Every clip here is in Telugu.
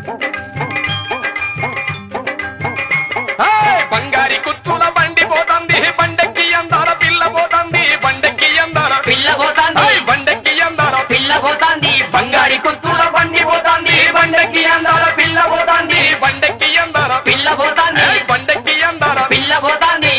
బంగారి కుచ్చుల బండి పోతుంది బండెక్కి అందాల పిల్ల పోతుంది బండెక్కి అందాల పిల్ల పోతాంది బండెక్కి అందాల పిల్ల పోతాంది బంగారి కుర్తుల బండి పోతాంది బండెక్కి అందాల పిల్ల పోతాంది బండెక్కి అందాల పిల్ల పోతాంది బండెక్కి అందాల పిల్ల పోతాంది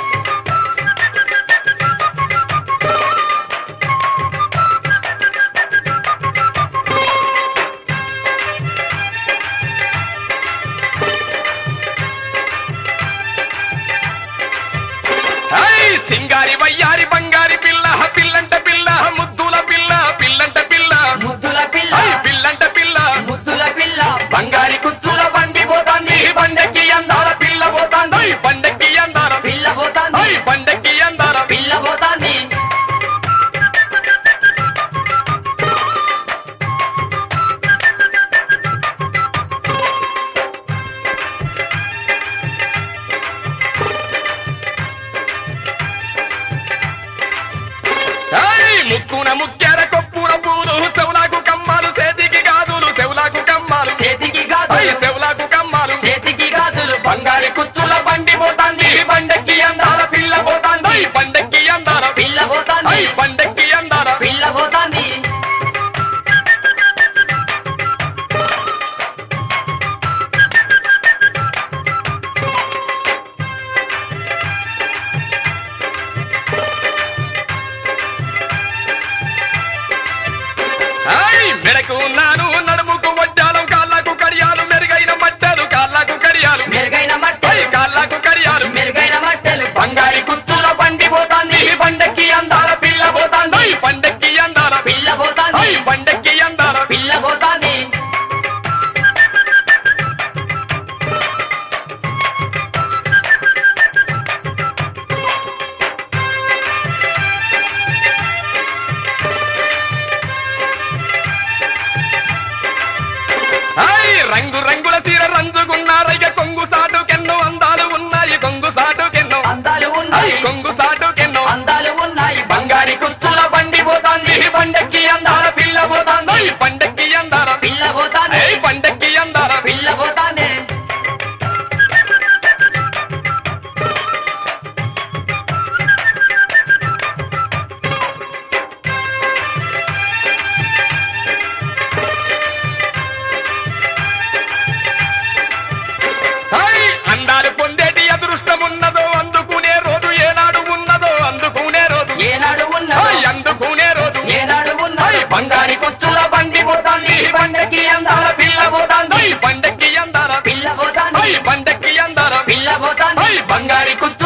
సింగారి వయ్యారి బంగారి పిల్ల పిల్లంట పిల్ల ముద్దుల పిల్ల పిల్లంట పిల్ల ముద్దుల పిల్ల పిల్లంట పిల్ల ముద్దుల పిల్ల బంగారి కుర్తుల బండి పోతాంది బండెక్కి అందాల పిల్ల పోతాంది బండెక్కి అందాల పిల్ల పోతాంది బండెక్కి అందాల పిల్ల పోతాంది ముక్కున ముక్కెర కొప్పున పూలు చెవులకు కమ్మాలు చేతికి గాజులు చెవులకు కమ్మాలు చేతికి గాజులు చెవులకు కమ్మాలు చేతికి గాజులు బంగారి కుర్తుల బండి పోతాంది బండెక్కి అందాల పిల్ల పోతాంది బండెక్కి అందాల పిల్ల పోతాంది బండెక్కి అందాల పిల్ల పోతాంది మెడకు ఉన్నాను నడుముకు వడ్డాలం కాళ్ళకు కడియాలు మెరుగైన మట్టలు కాళ్ళకు కడియాలు మెరుగైన మట్టెలు కాళ్ళకు కడియాలు మెరుగైన మట్టెలు బంగారి కుర్తుల బండి పోతాంది బండెక్కి అందాల పిల్ల పోతాంది బండెక్కి అందాల పిల్ల పోతాంది బండెక్కి అందాల పిల్ల పోతాంది రంగు రంగుల చీర రంజుకున్నారయ్య కొంగు సాటుకెన్నో అందాలు ఉన్నాయి కొంగు సాటుకెన్నో అందాలు ఉన్నాయి కొంగు సాటుకెన్నో అందాలు ఉన్నాయి బంగారి కుర్తుల బండి పోతాంది బండెక్కి అందాల పిల్ల పోతాంది బండెక్కి అందాల పిల్ల పోతాంది బండెక్కి అందాల పిల్ల పోతాంది అందాలు పొందేటి అదృష్టం ఉన్నదో అందుకునే రోజు ఏనాడు ఉన్నదో అందుకునే రోజు ఏనాడు ఉన్నది అందుకునే రోజు ఏనాడు ఉన్నది బంగారి కుర్తుల బండి పోతాంది బండెక్కి అందాల పిల్ల పోతాంది బండెక్కి అందాల పిల్ల పోతాంది బండెక్కి అందాల పిల్ల పోతాంది బంగారి కుర్తుల